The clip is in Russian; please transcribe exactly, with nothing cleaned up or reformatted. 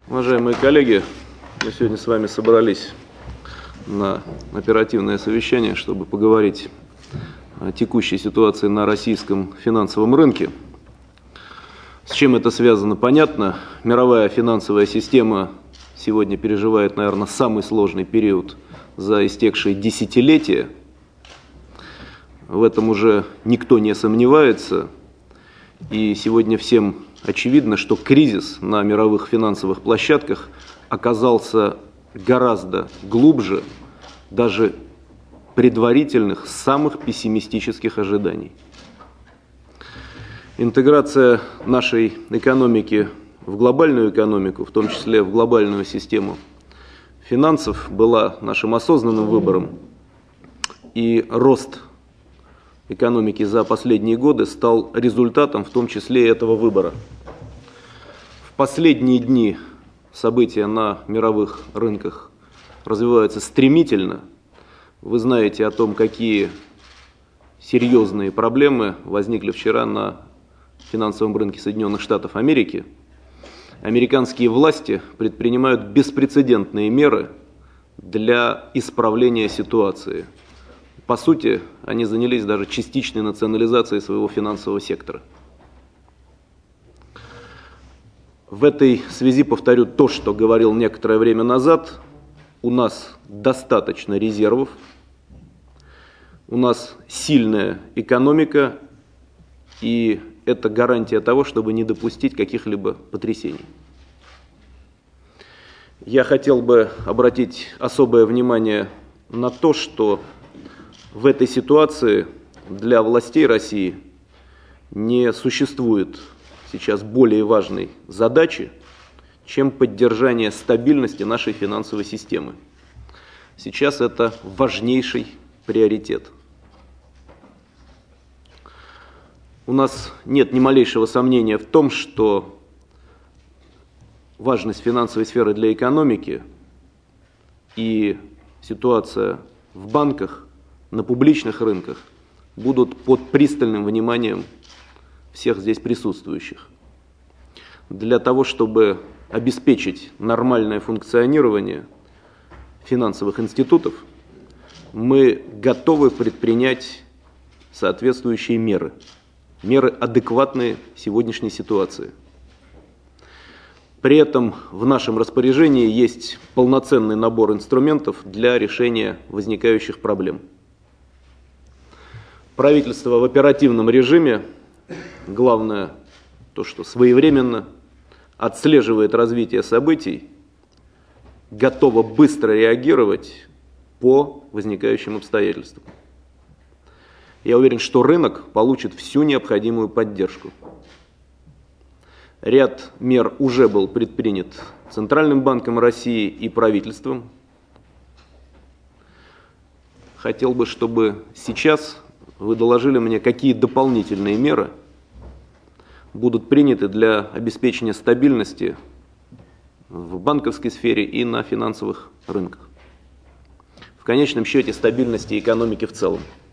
Уважаемые коллеги, мы сегодня с вами собрались на оперативное совещание, чтобы поговорить о текущей ситуации на российском финансовом рынке. С чем это связано, понятно. Мировая финансовая система сегодня переживает, наверное, самый сложный период за истекшие десятилетия. В этом уже никто не сомневается. И сегодня всем очевидно, что кризис на мировых финансовых площадках оказался гораздо глубже даже предварительных, самых пессимистических ожиданий. Интеграция нашей экономики в глобальную экономику, в том числе в глобальную систему финансов, была нашим осознанным выбором, и рост экономики за последние годы стал результатом в том числе и этого выбора. В последние дни события на мировых рынках развиваются стремительно. Вы знаете о том, какие серьезные проблемы возникли вчера на финансовом рынке Соединенных Штатов Америки. Американские власти предпринимают беспрецедентные меры для исправления ситуации. По сути, они занялись даже частичной национализацией своего финансового сектора. В этой связи повторю то, что говорил некоторое время назад. У нас достаточно резервов, у нас сильная экономика, и это гарантия того, чтобы не допустить каких-либо потрясений. Я хотел бы обратить особое внимание на то, что в этой ситуации для властей России не существует сейчас более важной задачи, чем поддержание стабильности нашей финансовой системы. Сейчас это важнейший приоритет. У нас нет ни малейшего сомнения в том, что важность финансовой сферы для экономики и ситуация в банках, на публичных рынках будут под пристальным вниманием всех здесь присутствующих. Для того, чтобы обеспечить нормальное функционирование финансовых институтов, мы готовы предпринять соответствующие меры. Меры, адекватные сегодняшней ситуации. При этом в нашем распоряжении есть полноценный набор инструментов для решения возникающих проблем. Правительство в оперативном режиме, главное то, что своевременно отслеживает развитие событий, готово быстро реагировать по возникающим обстоятельствам. Я уверен, что рынок получит всю необходимую поддержку. Ряд мер уже был предпринят Центральным банком России и правительством. Хотел бы, чтобы сейчас вы доложили мне, какие дополнительные меры будут приняты для обеспечения стабильности в банковской сфере и на финансовых рынках. В конечном счете, стабильности экономики в целом.